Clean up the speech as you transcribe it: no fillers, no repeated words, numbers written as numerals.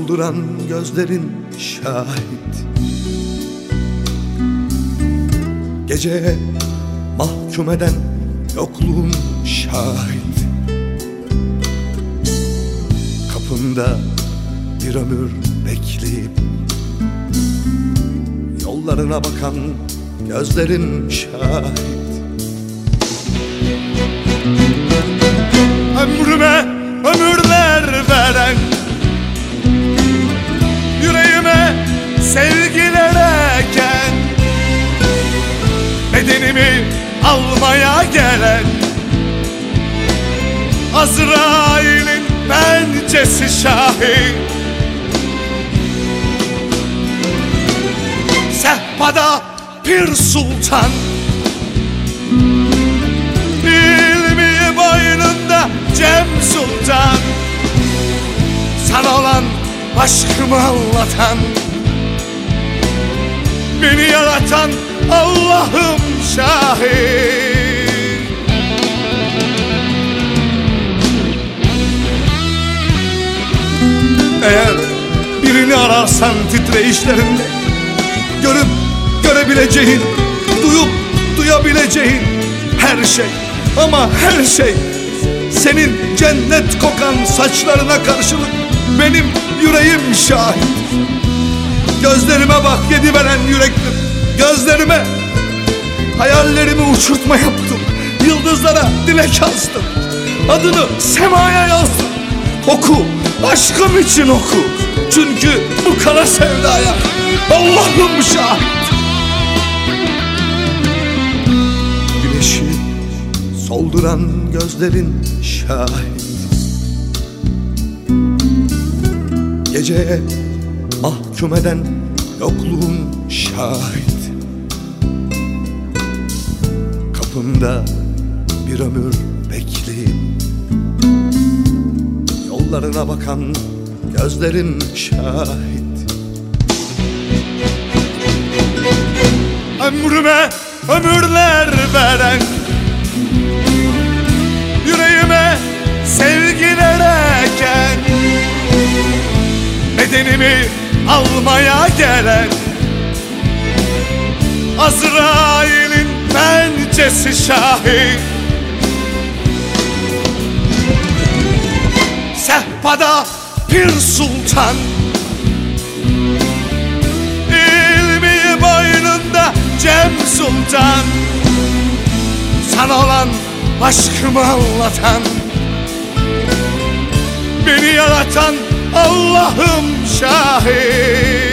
solduran gözlerin şahit. Geceye mahkum eden yokluğun şahit. Kapında bir ömür bekleyip yollarına bakan gözlerin şahit. Ömrüme ömürler veren, yüreğime sevgiler eken, bedenimi almaya gelen Azrail'in pençesi şahit. Sehpada Pir Sultan, ilmi boynunda Cem Sultan, sana olan aşkımı anlatan, beni yaratan Allah'ım şahit. Eğer birini ararsan titreyişlerinde, görüp görebileceğin, duyup duyabileceğin her şey, ama her şey senin cennet kokan saçlarına karşılık benim yüreğim şahit. Gözlerime bak yediveren yüreklim, gözlerime. Hayallerimi uçurtma yaptım, yıldızlara dilek yazdım, adını semaya yazdım. Oku, aşkım için oku, çünkü bu kara sevdaya Allah'ım şahit. Güneşi solduran gözlerin şahit. Geceye mahkum eden yokluğun şahit. Kapında bir ömür bekleyip yollarına bakan gözlerin şahit. Ömrüme ömürler veren, yüreğime sevgiler eken, bedenimi almaya gelen Azrail'in pençesi şahit. Sehpada Pir Sultan, ilmi boynunda Cem Sultan, sana olan aşkımı anlatan, beni yaratan Allah'ım şahit.